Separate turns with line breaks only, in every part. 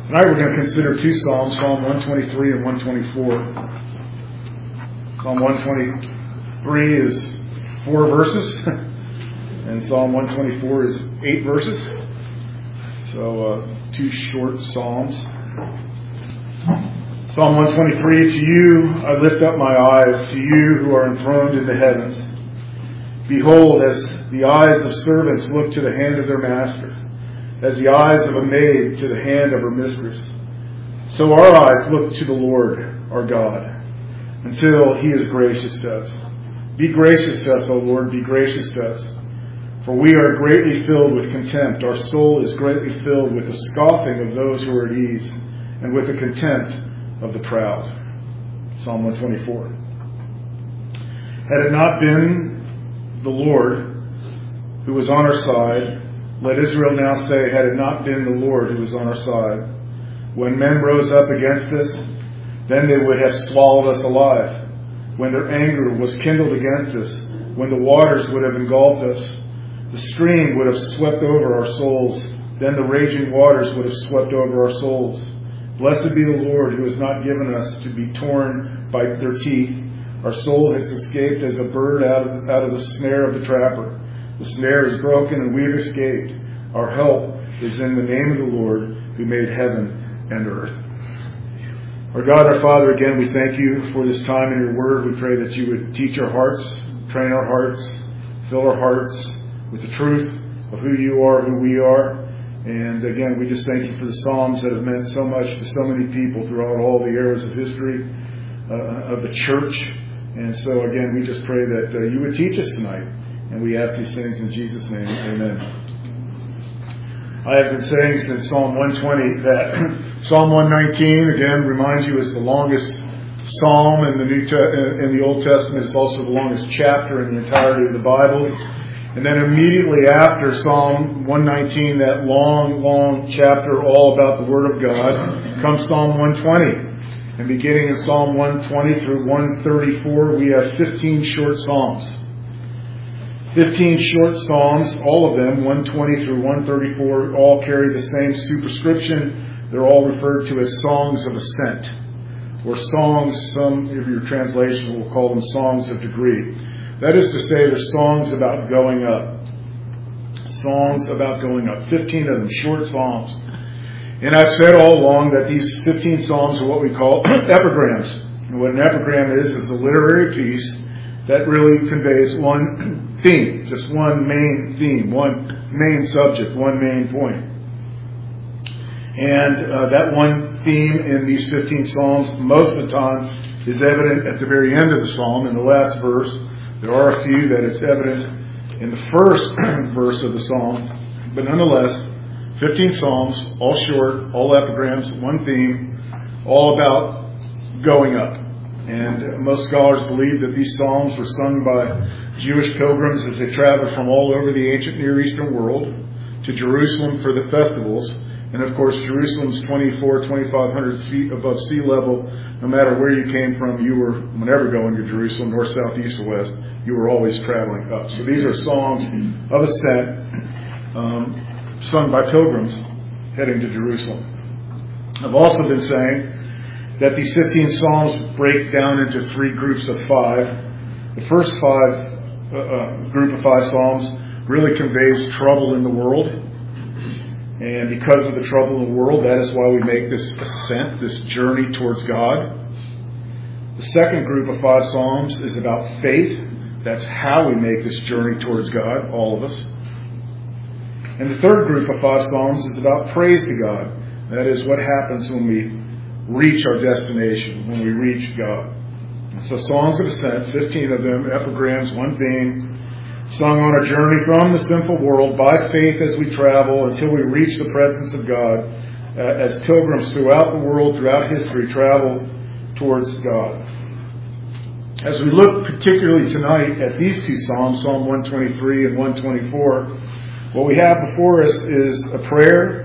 Tonight we're going to consider two Psalms, Psalm 123 and 124. Psalm 123 is 4 verses, and Psalm 124 is 8 verses. So, two short Psalms. Psalm 123, to you I lift up my eyes, to you who are enthroned in the heavens. Behold, as the eyes of servants look to the hand of their master, as the eyes of a maid to the hand of her mistress, so our eyes look to the Lord our God, until He is gracious to us. Be gracious to us, O Lord, be gracious to us. For we are greatly filled with contempt. Our soul is greatly filled with the scoffing of those who are at ease, and with the contempt of the proud. Psalm 124. Had it not been the Lord who was on our side, let Israel now say, had it not been the Lord who was on our side, when men rose up against us, then they would have swallowed us alive. When their anger was kindled against us, when the waters would have engulfed us, the stream would have swept over our souls, then the raging waters would have swept over our souls. Blessed be the Lord who has not given us to be torn by their teeth. Our soul has escaped as a bird out of the snare of the trapper. The snare is broken and we have escaped. Our help is in the name of the Lord who made heaven and earth. Our God, our Father, again, we thank you for this time in your word. We pray that you would teach our hearts, train our hearts, fill our hearts with the truth of who you are, who we are. And again, we just thank you for the Psalms that have meant so much to so many people throughout all the eras of history of the church. And so again, we just pray that you would teach us tonight. And we ask these things in Jesus' name. Amen. I have been saying since Psalm 120 that Psalm 119, again, reminds you is the longest psalm in the Old Testament. It's also the longest chapter in the entirety of the Bible. And then immediately after Psalm 119, that long chapter all about the Word of God, comes Psalm 120. And beginning in Psalm 120 through 134, we have 15 short psalms. 15 short psalms, all of them, 120 through 134, all carry the same superscription. They're all referred to as songs of ascent, or songs, some of your translation will call them songs of degree. That is to say, they're songs about going up. Songs about going up. 15 of them, short psalms. And I've said all along that these 15 psalms are what we call epigrams. And what an epigram is a literary piece that really conveys one theme, just one main theme, one main subject, one main point. And that one theme in these 15 psalms, most of the time, is evident at the very end of the psalm, in the last verse. There are a few that it's evident in the first verse of the psalm, but nonetheless, 15 psalms, all short, all epigrams, one theme, all about going up. And most scholars believe that these psalms were sung by Jewish pilgrims as they traveled from all over the ancient Near Eastern world to Jerusalem for the festivals. And of course, Jerusalem's 2,500 feet above sea level. No matter where you came from, you were, whenever going to Jerusalem, north, south, east, or west, you were always traveling up. So these are songs of ascent sung by pilgrims heading to Jerusalem. I've also been saying that these 15 psalms break down into 3 groups of 5. The first group of 5 psalms really conveys trouble in the world. And because of the trouble in the world, that is why we make this ascent, this journey towards God. The second group of 5 psalms is about faith. That's how we make this journey towards God, all of us. And the third group of 5 psalms is about praise to God. That is what happens when we reach our destination, when we reach God. And so songs of ascent, 15 of them, epigrams, one theme, sung on a journey from the sinful world by faith as we travel until we reach the presence of God, as pilgrims throughout the world, throughout history, travel towards God. As we look particularly tonight at these 2 psalms, Psalm 123 and 124, what we have before us is a prayer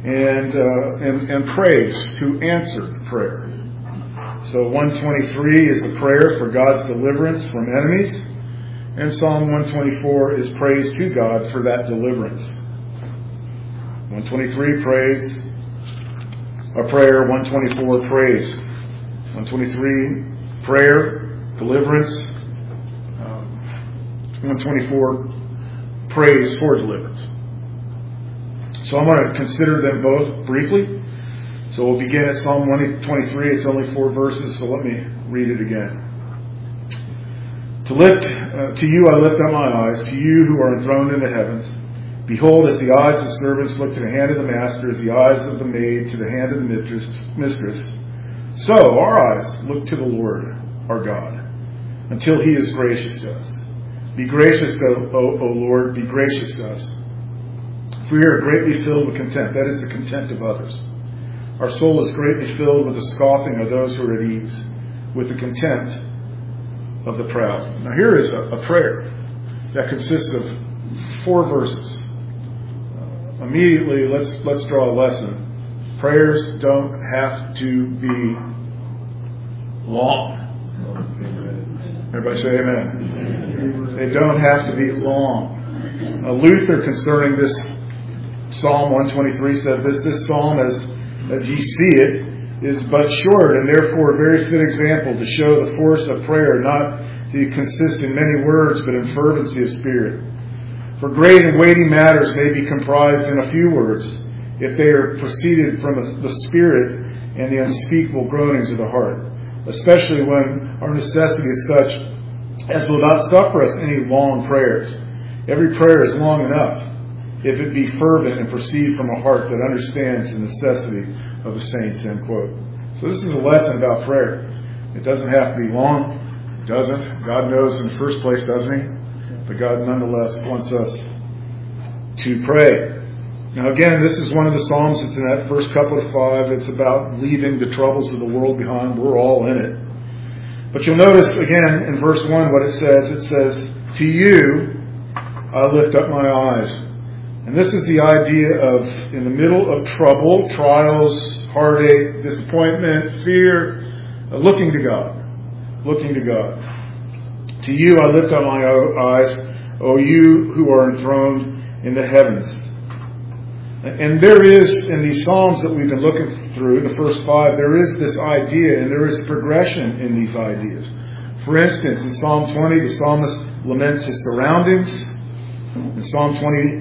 and praise to answered prayer. So 123 is a prayer for God's deliverance from enemies, and Psalm 124 is praise to God for that deliverance. 123 praise a prayer. 124, praise. 123, prayer, deliverance. 124, praise for deliverance. So I'm going to consider them both briefly. So we'll begin at Psalm 123. It's only 4 verses, so let me read it again. To you I lift up my eyes, to you who are enthroned in the heavens. Behold, as the eyes of servants look to the hand of the master, as the eyes of the maid to the hand of the mistress, so our eyes look to the Lord, our God, until He is gracious to us. Be gracious, O Lord, be gracious to us. For we are greatly filled with contempt. That is the contempt of others. Our soul is greatly filled with the scoffing of those who are at ease, with the contempt of the proud. Now here is a prayer that consists of 4 verses. Immediately, let's draw a lesson. Prayers don't have to be long. Everybody say amen. They don't have to be long. Luther, concerning this Psalm 123, said this psalm, as ye see it, is but short, and therefore a very fit example to show the force of prayer, not to consist in many words, but in fervency of spirit. For great and weighty matters may be comprised in a few words, if they are proceeded from the Spirit and the unspeakable groanings of the heart, especially when our necessity is such as will not suffer us any long prayers. Every prayer is long enough, if it be fervent and proceed from a heart that understands the necessity of the saints, end quote. So this is a lesson about prayer. It doesn't have to be long. It doesn't. God knows in the first place, doesn't He? But God nonetheless wants us to pray. Now again, this is one of the Psalms that's in that first couple of 5. It's about leaving the troubles of the world behind. We're all in it. But you'll notice again in verse 1 what it says. It says, to you I lift up my eyes. And this is the idea of, in the middle of trouble, trials, heartache, disappointment, fear, looking to God. Looking to God. To you I lift up my eyes, O you who are enthroned in the heavens. And there is, in these Psalms that we've been looking through, the first 5, there is this idea, and there is progression in these ideas. For instance, in Psalm 20, the psalmist laments his surroundings. In Psalm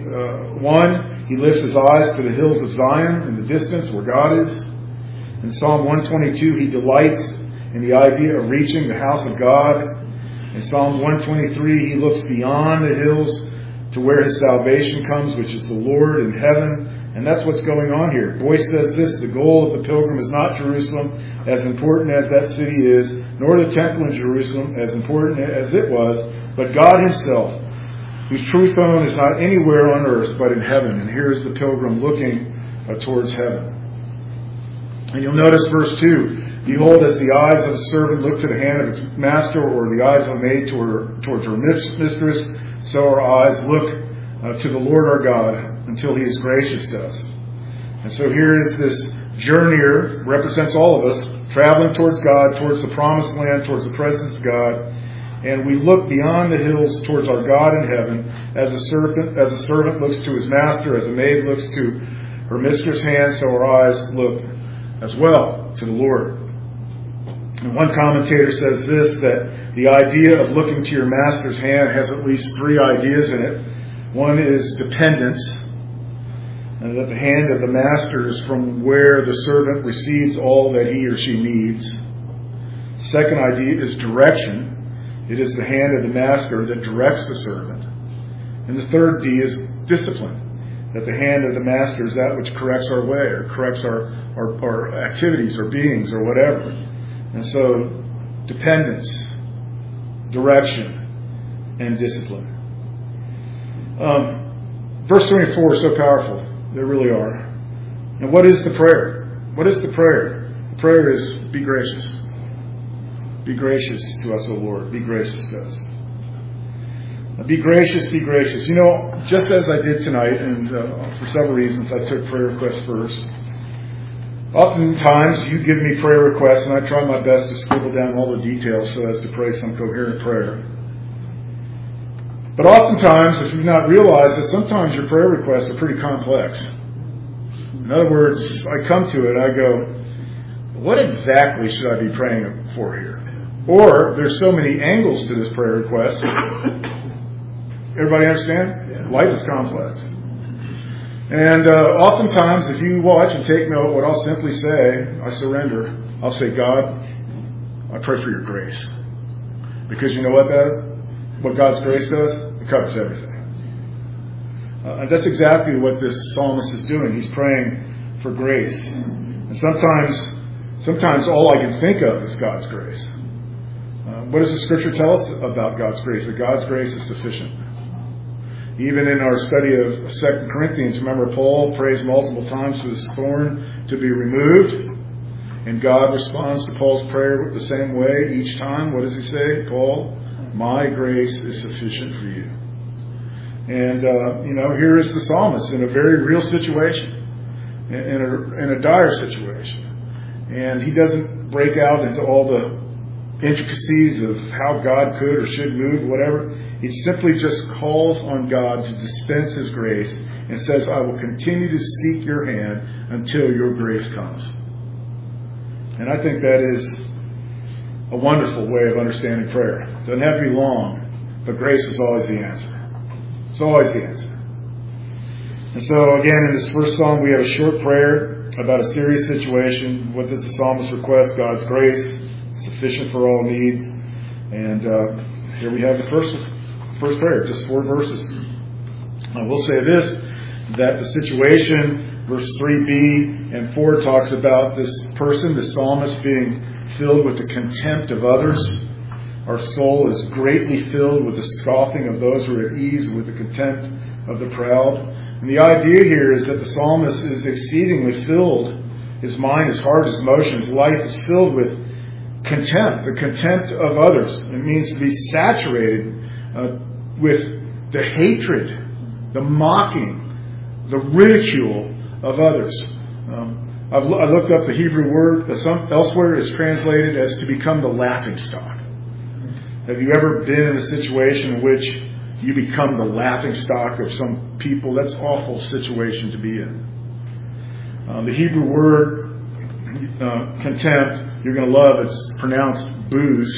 21, he lifts his eyes to the hills of Zion in the distance where God is. In Psalm 122, he delights in the idea of reaching the house of God. In Psalm 123, he looks beyond the hills to where his salvation comes, which is the Lord in heaven. And that's what's going on here. Boyce says this, the goal of the pilgrim is not Jerusalem, as important as that city is, nor the temple in Jerusalem, as important as it was, but God Himself, whose true throne is not anywhere on earth, but in heaven. And here's the pilgrim looking towards heaven. And you'll notice verse 2. Behold, as the eyes of a servant look to the hand of its master, or the eyes of a maid towards her mistress, so our eyes look to the Lord our God until He is gracious to us. And so here is this journeyer, represents all of us, traveling towards God, towards the promised land, towards the presence of God. And we look beyond the hills towards our God in heaven, as a servant looks to his master, as a maid looks to her mistress' hand, so our eyes look as well to the Lord. And one commentator says this, that the idea of looking to your master's hand has at least 3 ideas in it. One is dependence, and that the hand of the master is from where the servant receives all that he or she needs. Second idea is direction. It is the hand of the master that directs the servant. And the third D is discipline, that the hand of the master is that which corrects our way, or corrects our activities or beings or whatever. And so, dependence, direction, and discipline. Verse 24 is so powerful. They really are. And what is the prayer? What is the prayer? The prayer is, be gracious. Be gracious to us, O Lord. Be gracious to us. Be gracious, be gracious. You know, just as I did tonight, and for several reasons, I took prayer requests first. Oftentimes, you give me prayer requests, and I try my best to scribble down all the details so as to pray some coherent prayer. But oftentimes, if you've not realized that sometimes your prayer requests are pretty complex. In other words, I come to it, I go, what exactly should I be praying for here? Or, there's so many angles to this prayer request. Everybody understand? Yeah. Life is complex. And oftentimes, if you watch and take note, what I'll simply say, I surrender. I'll say, God, I pray for your grace. Because you know what God's grace does? It covers everything. And that's exactly what this psalmist is doing. He's praying for grace. And sometimes all I can think of is God's grace. What does the Scripture tell us about God's grace? That God's grace is sufficient. Even in our study of 2 Corinthians, remember Paul prays multiple times for his thorn to be removed. And God responds to Paul's prayer the same way each time. What does he say? Paul, my grace is sufficient for you. And, here is the psalmist in a very real situation, in a dire situation. And he doesn't break out into all the intricacies of how God could or should move, whatever. He simply just calls on God to dispense His grace and says, I will continue to seek your hand until your grace comes. And I think that is a wonderful way of understanding prayer. It doesn't have to be long, but grace is always the answer. It's always the answer. And so again, in this first psalm, we have a short prayer about a serious situation. What does the psalmist request? God's grace, sufficient for all needs. And here we have the first prayer, just 4 verses. I will say this, that the situation, verse 3b and 4 talks about this person, the psalmist, being filled with the contempt of others. Our soul is greatly filled with the scoffing of those who are at ease, with the contempt of the proud. And the idea here is that the psalmist is exceedingly filled. His mind, his heart, his emotions, life is filled with contempt, the contempt of others. It means to be saturated with the hatred, the mocking, the ridicule of others. I looked up the Hebrew word. Elsewhere it's translated as to become the laughing stock. Have you ever been in a situation in which you become the laughing stock of some people? That's an awful situation to be in. The Hebrew word contempt, you're going to love, it's pronounced booze.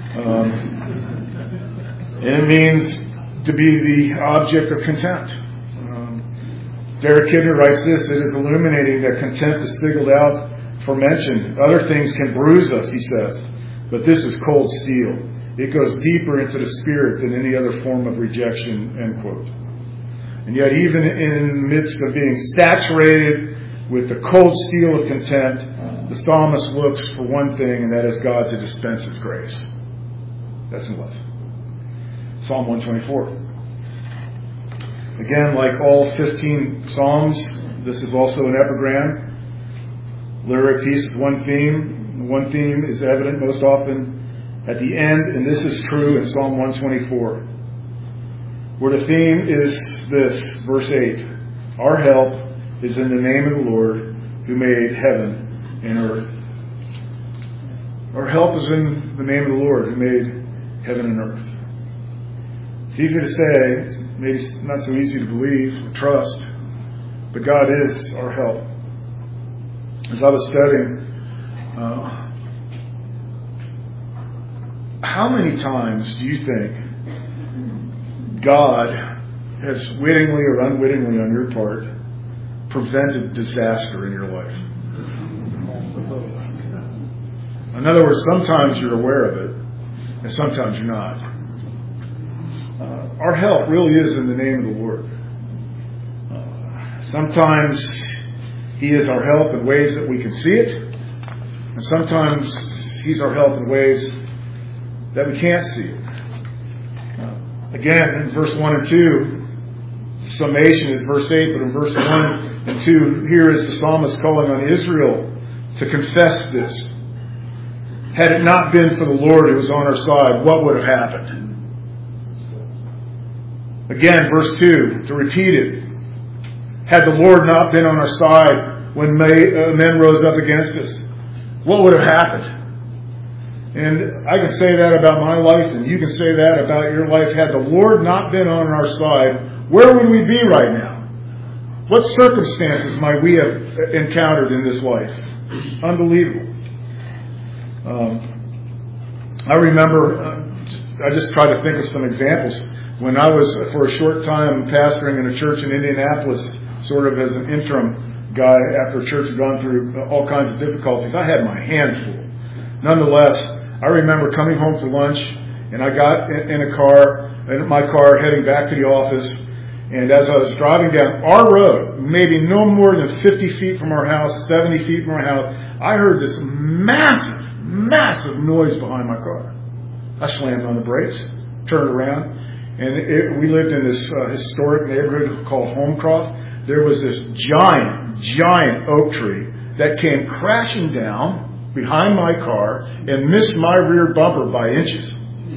And it means to be the object of contempt. Derek Kidner writes this, it is illuminating that contempt is singled out for mention. Other things can bruise us, he says, but this is cold steel. It goes deeper into the spirit than any other form of rejection, end quote. And yet even in the midst of being saturated with the cold steel of contempt, the psalmist looks for one thing, and that is God to dispense His grace. That's the lesson. Psalm 124. Again, like all 15 Psalms, this is also an epigram. Lyric piece with one theme. One theme is evident most often at the end, and this is true in Psalm 124, where the theme is this, verse 8. Our help is in the name of the Lord who made heaven and earth. Our help is in the name of the Lord who made heaven and earth. It's easy to say, maybe it's not so easy to believe or trust, but God is our help. As I was studying, how many times do you think God has wittingly or unwittingly on your part prevented disaster in your life? In other words, sometimes you're aware of it, and sometimes you're not. Our help really is in the name of the Lord. Sometimes He is our help in ways that we can see it, and sometimes He's our help in ways that we can't see it. Again, in verse 1 and 2, the summation is verse 8, but in verse 1 and 2, here is the psalmist calling on Israel to confess this. Had it not been for the Lord who was on our side, what would have happened? Again, verse 2, to repeat it. Had the Lord not been on our side when men rose up against us, what would have happened? And I can say that about my life, and you can say that about your life. Had the Lord not been on our side, where would we be right now? What circumstances might we have encountered in this life? Unbelievable. I remember, I just tried to think of some examples. When I was, for a short time, pastoring in a church in Indianapolis, sort of as an interim guy after church had gone through all kinds of difficulties, I had my hands full. Nonetheless, I remember coming home for lunch, and I got in my car, heading back to the office. And as I was driving down our road, maybe no more than 50 feet from our house, 70 feet from our house, I heard this massive noise behind my car. I slammed on the brakes, turned around, and we lived in this historic neighborhood called Homecroft. There was this giant oak tree that came crashing down behind my car and missed my rear bumper by inches.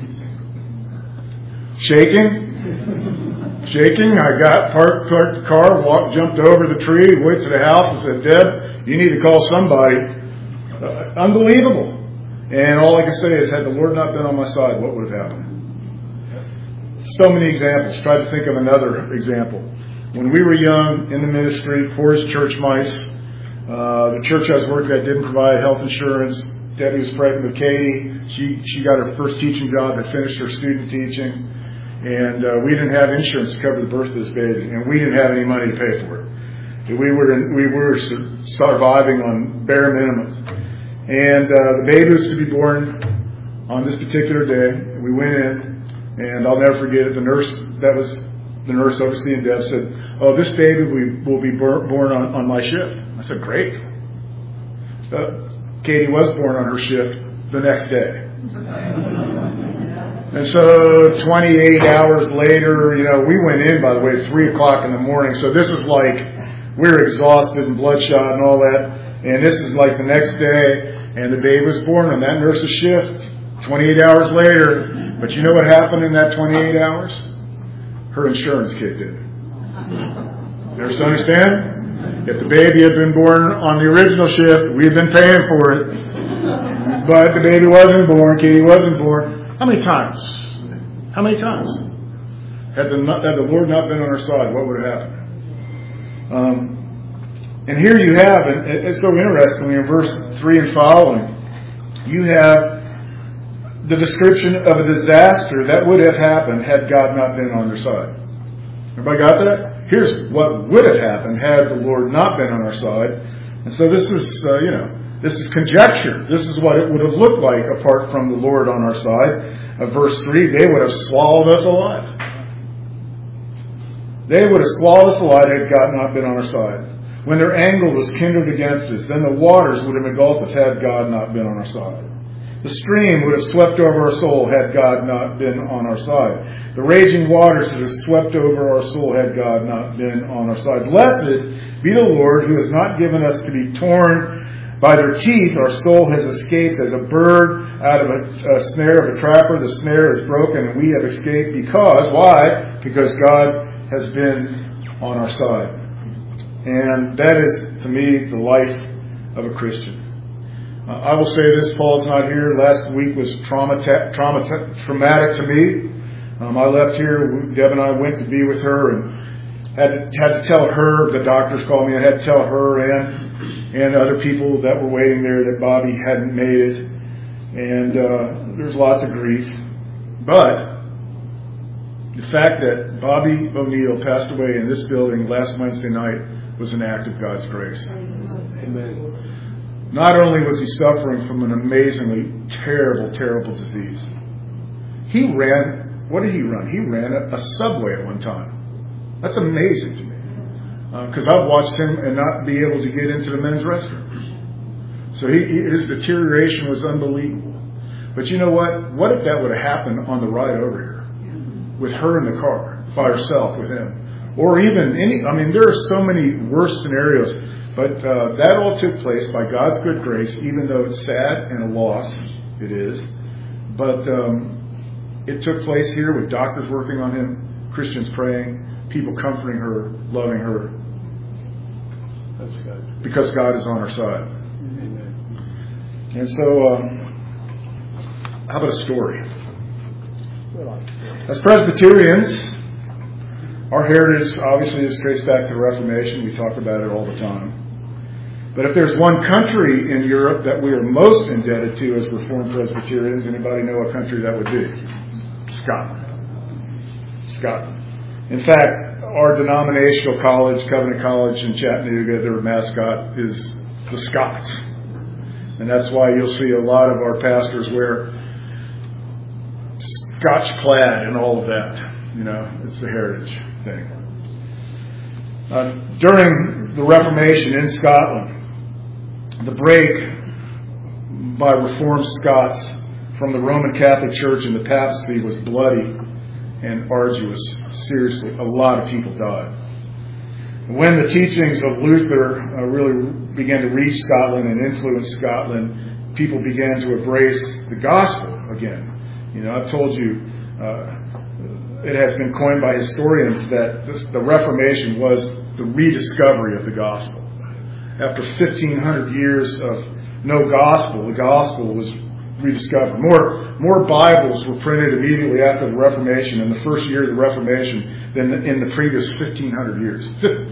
Shaking, I parked the car, jumped over the tree, went to the house and said, Deb, you need to call somebody. Unbelievable. And all I can say is, had the Lord not been on my side, what would have happened? So many examples. Tried to think of another example. When we were young in the ministry, poor as church mice, the church I was working at didn't provide health insurance. Debbie was pregnant with Katie. She got her first teaching job, had finished her student teaching. And we didn't have insurance to cover the birth of this baby, and we didn't have any money to pay for it. We were surviving on bare minimums. And the baby was to be born on this particular day. We went in, and I'll never forget it. The nurse overseeing Deb said, "Oh, this baby will be born on my shift." I said, "Great." Katie was born on her shift the next day. And so 28 hours later, we went in, by the way, 3 o'clock in the morning. So this is like, we're exhausted and bloodshot and all that. And this is like the next day. And the baby was born on that nurse's shift 28 hours later. But you know what happened in that 28 hours? Her insurance kicked in. You understand? If the baby had been born on the original shift, we'd been paying for it. But the baby wasn't born. Katie wasn't born. How many times? Had the Lord not been on our side, what would have happened? And here you have, and it's so interesting, in verse 3 and following, you have the description of a disaster that would have happened had God not been on their side. Everybody got that? Here's what would have happened had the Lord not been on our side. And so this is, this is conjecture. This is what it would have looked like apart from the Lord on our side. Verse 3, they would have swallowed us alive. They would have swallowed us alive had God not been on our side. When their anger was kindled against us, then the waters would have engulfed us had God not been on our side. The stream would have swept over our soul had God not been on our side. The raging waters would have swept over our soul had God not been on our side. Blessed be the Lord, who has not given us to be torn by their teeth. Our soul has escaped as a bird out of a snare of a trapper. The snare is broken and we have escaped because, why? Because God has been on our side. And that is, to me, the life of a Christian. I will say this, Paul's not here. Last week was traumatic to me. I left here, Deb and I went to be with her and had to tell her, the doctors called me, I had to tell her and other people that were waiting there that Bobby hadn't made it. And there's lots of grief. But the fact that Bobby O'Neill passed away in this building last Wednesday night was an act of God's grace. Amen. Not only was he suffering from an amazingly terrible disease, he ran, what did he run? He ran a subway at one time. That's amazing to me. Because I've watched him and not be able to get into the men's restroom. So his deterioration was unbelievable. But you know what? What if that would have happened on the ride over here? With her in the car, by herself, with him. Or even there are so many worse scenarios. But that all took place by God's good grace, even though it's sad and a loss. It is. But it took place here with doctors working on him, Christians praying, people comforting her, loving her. That's good. Because God is on our side. Amen. And so, how about a story? As Presbyterians, Our heritage obviously is traced back to the Reformation. We talk about it all the time. But if there's one country in Europe that we are most indebted to as Reformed Presbyterians, anybody know what country that would be? Scotland. In fact, our denominational college, Covenant College in Chattanooga, their mascot is the Scots. And that's why you'll see a lot of our pastors wear Scotch plaid and all of that. It's the heritage thing. During the Reformation in Scotland, the break by Reformed Scots from the Roman Catholic Church and the papacy was bloody and arduous. Seriously, a lot of people died. When the teachings of Luther really began to reach Scotland and influence Scotland, people began to embrace the gospel again. I've told you, it has been coined by historians that the Reformation was the rediscovery of the gospel. After 1,500 years of no gospel, the gospel was rediscovered. More Bibles were printed immediately after the Reformation, in the first year of the Reformation, than in the previous 1,500 years.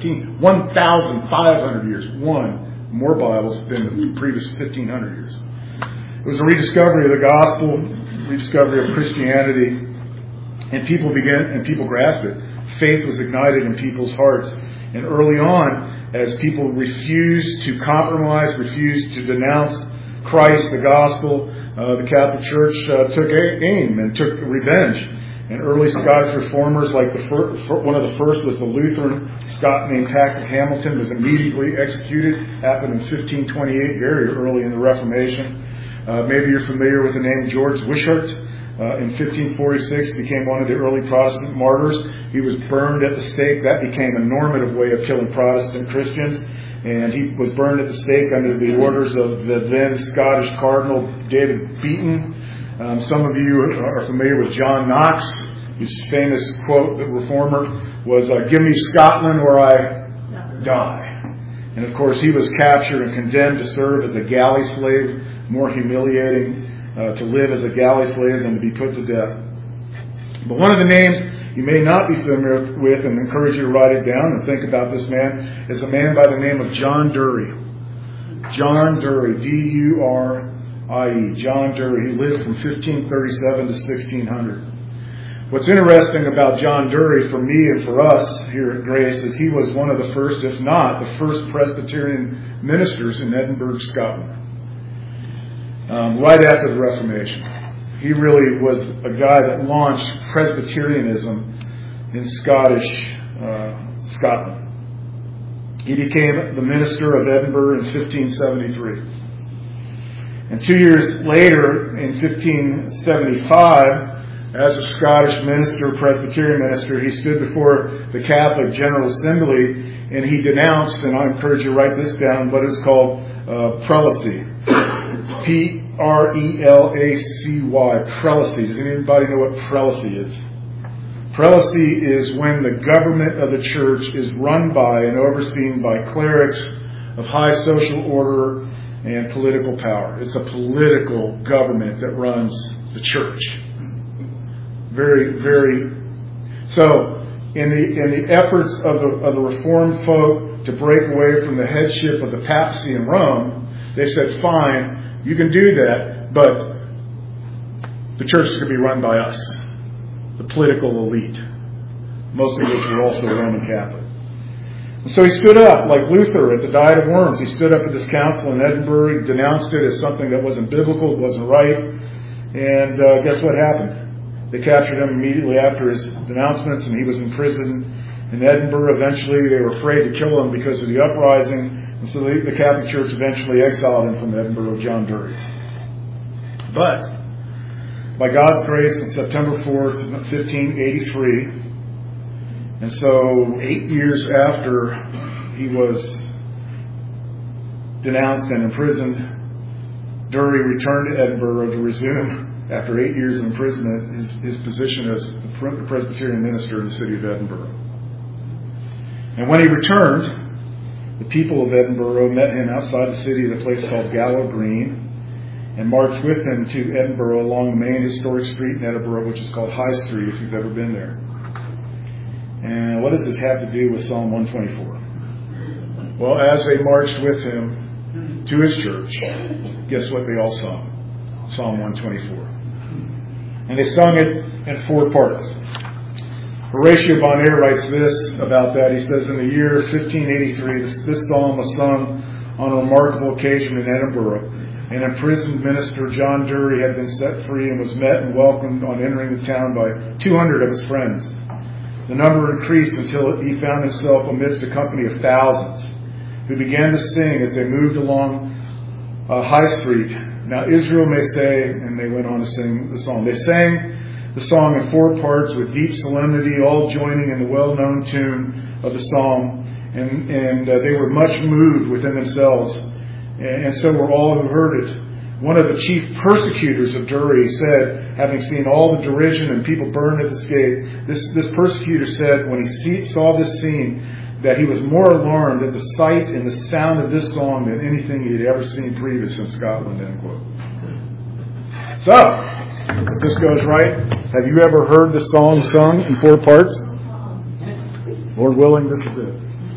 1,500 years. More Bibles than the previous 1,500 years. It was a rediscovery of the gospel, rediscovery of Christianity, and people grasped it. Faith was ignited in people's hearts. And early on, as people refused to compromise, refused to denounce Christ, the gospel, the Catholic Church took aim and took revenge. And early Scottish reformers, like one of the first was the Lutheran Scot named Patrick Hamilton, was immediately executed. Happened in 1528, very early in the Reformation. Maybe you're familiar with the name George Wishart. In 1546, became one of the early Protestant martyrs. He was burned at the stake. That became a normative way of killing Protestant Christians. And he was burned at the stake under the orders of the then Scottish Cardinal David Beaton. Some of you are familiar with John Knox, whose famous quote, the reformer, was, "Give me Scotland or I die." And of course, he was captured and condemned to serve as a galley slave, more humiliating to live as a galley slave than to be put to death. But one of the names you may not be familiar with, and encourage you to write it down and think about this man, is a man by the name of John Dury. John Dury, D-U-R-I-E, John Dury. He lived from 1537 to 1600. What's interesting about John Dury for me and for us here at Grace is he was one of the first, if not the first Presbyterian ministers in Edinburgh, Scotland. Right after the Reformation. He really was a guy that launched Presbyterianism in Scotland. He became the minister of Edinburgh in 1573. And 2 years later, in 1575, as a Scottish minister, Presbyterian minister, he stood before the Catholic General Assembly and he denounced, and I encourage you to write this down, what is called prelacy. P-R-E-L-A-C-Y, prelacy. Does anybody know what prelacy is? Prelacy is when the government of the church is run by and overseen by clerics of high social order and political power. It's a political government that runs the church. Very, very. So, in the efforts of the Reformed folk to break away from the headship of the papacy in Rome, they said, fine, you can do that, but the church is going to be run by us, the political elite, most of which were also Roman Catholic. And so he stood up, like Luther at the Diet of Worms. He stood up at this council in Edinburgh, denounced it as something that wasn't biblical, it wasn't right, and guess what happened? They captured him immediately after his denouncements, and he was imprisoned in Edinburgh. Eventually, they were afraid to kill him because of the uprising. And so the Catholic Church eventually exiled him from Edinburgh, John Dury. But, by God's grace, on September 4th, 1583, and so 8 years after he was denounced and imprisoned, Dury returned to Edinburgh to resume, after 8 years of imprisonment, his position as the Presbyterian minister in the city of Edinburgh. And when he returned, the people of Edinburgh met him outside the city at a place called Gallow Green and marched with him to Edinburgh along the main historic street in Edinburgh, which is called High Street, if you've ever been there. And what does this have to do with Psalm 124? Well, as they marched with him to his church, guess what they all sung? Psalm 124. And they sung it in 4 parts. Horatio Bonner writes this about that. He says, in the year 1583, this psalm was sung on a remarkable occasion in Edinburgh. An imprisoned minister, John Dury, had been set free and was met and welcomed on entering the town by 200 of his friends. The number increased until he found himself amidst a company of thousands who began to sing as they moved along High Street. Now Israel may say, and they went on to sing the song. They sang the song in 4 parts with deep solemnity, all joining in the well-known tune of the psalm, and they were much moved within themselves, and so were all who heard it. One of the chief persecutors of Dury said, having seen all the derision and people burned at the stake, this persecutor said when he saw this scene that he was more alarmed at the sight and the sound of this song than anything he had ever seen previous in Scotland, end quote. So, if this goes right, have you ever heard the song sung in 4 parts? Lord willing, this is it.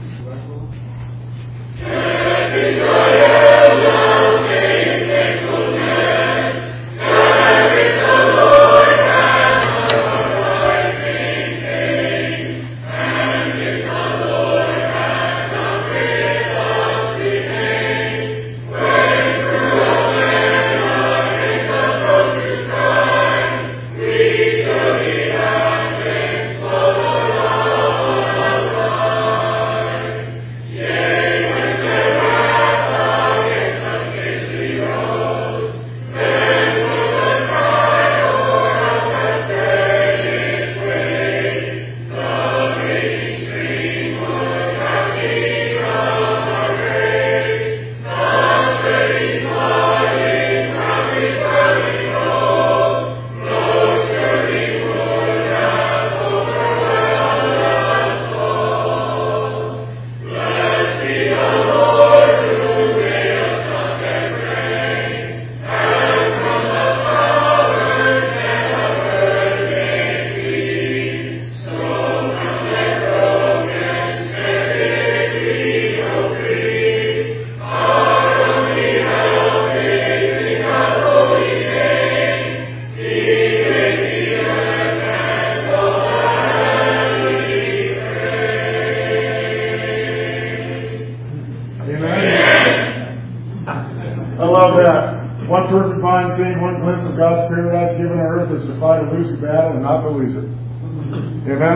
Of God's paradise given on earth is to fight a losing battle and not to lose it. Amen?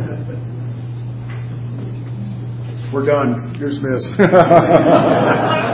We're done. You're dismissed.